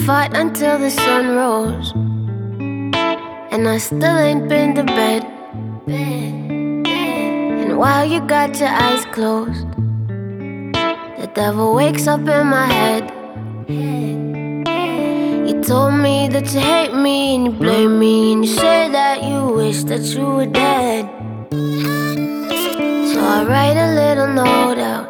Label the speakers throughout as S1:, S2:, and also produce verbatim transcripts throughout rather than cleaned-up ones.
S1: fight until the sun rose, and I still ain't been to bed. And while you got your eyes closed, the devil wakes up in my head. You told me that you hate me and you blame me, and you say that you wish that you were dead. So I write a little note out,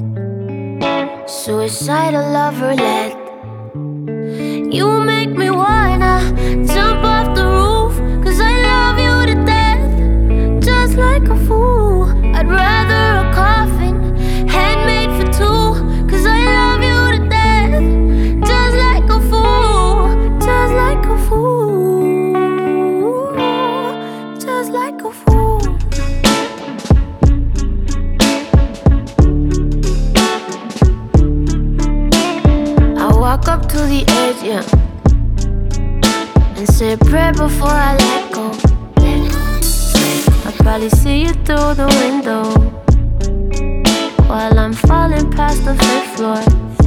S1: suicidal love roulette. You make me wanna jump off the roof, 'cause I love you to death, just like a fool. I'd rather a coffin, handmade for two, 'cause I love you to death, just like a fool, just like a fool, just like a fool. Walk up to the edge, yeah, and say a prayer before I let go. I'll probably see you through the window while I'm falling past the fifth floor.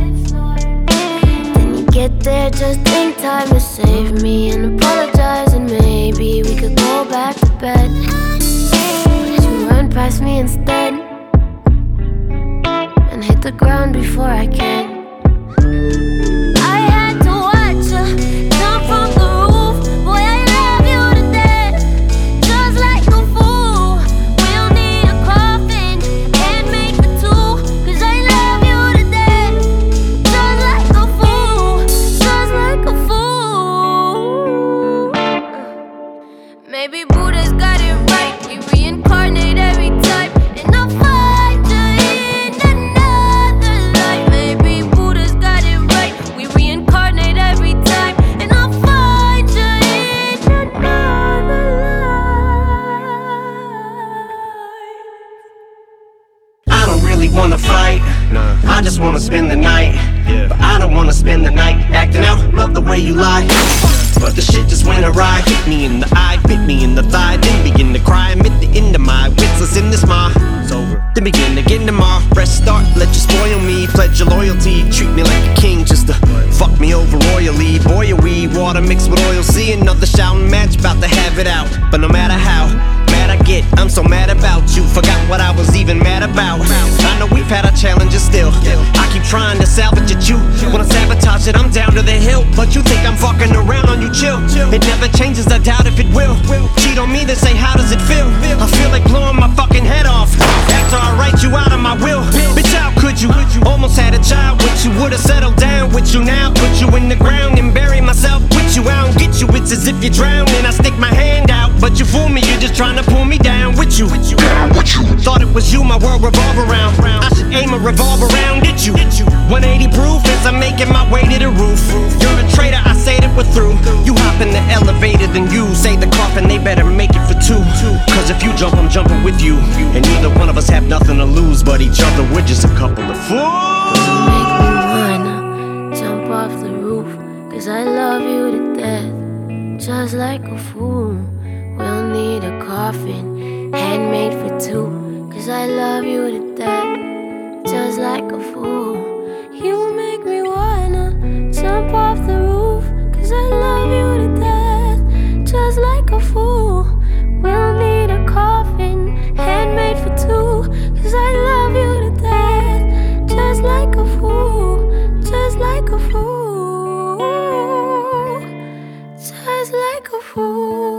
S1: Then you get there just in time to save me and apologize, and maybe we could go back to bed. But you run past me instead and hit the ground before I can. Maybe Buddha's got it right, we reincarnate every time, and I'll find you in another life. Maybe Buddha's got it right, we reincarnate every time, and I'll find you in another life.
S2: I don't really wanna fight, nah. I just wanna spend the night, yeah. But I don't wanna spend the night acting out, love the way you lie. But the shit just went awry. Hit me in the eye, bit me in the thigh, then begin to cry. I'm at the end of my wits, listen this ma. It's over. Then begin again tomorrow. Fresh start, let you spoil me. Pledge your loyalty, treat me like a king, just to fuck me over royally. Boy, a wee water mixed with oil. See another shouting match, about to have it out. But no matter how mad I get, I'm so mad about you. Forgot what I was even mad about. I know we've had our challenges still. I keep trying to salvage at you. When I sabotage it, I'm down to the hill. But you think I'm fucking around on you, chill. It never changes, I doubt if it will. Cheat on me, then say how does it feel? I feel like blowing my fucking head off after I write you out of my will. Bitch, how could you? Almost had a child with you. Would've settled down with you now. Put you in the ground and bury myself with you. I don't get you, it's as if you're drowning. I stick my hand out, but you fool me, you're just trying to pull me down with you. Thought it was you my world revolve around. I should aim a revolver around at you. one eighty proof as I'm making my way to the roof. You're a traitor, I say that we're through. You hop in the elevator, then you say the coffin, they better make it for two. Cause if you jump, I'm jumping with you. And neither one of us have nothing to lose but each other. We're just a couple of fools.
S1: You make me wanna jump off the roof, 'cause I love you to death, just like a fool. We'll need a coffin, handmade for two, 'cause I love you to death, just like a fool. You make me wanna jump off the roof, 'cause I love you to death, just like a fool. We'll need a coffin, handmade for two, 'cause I love you to death, just like a fool, just like a fool, just like a fool.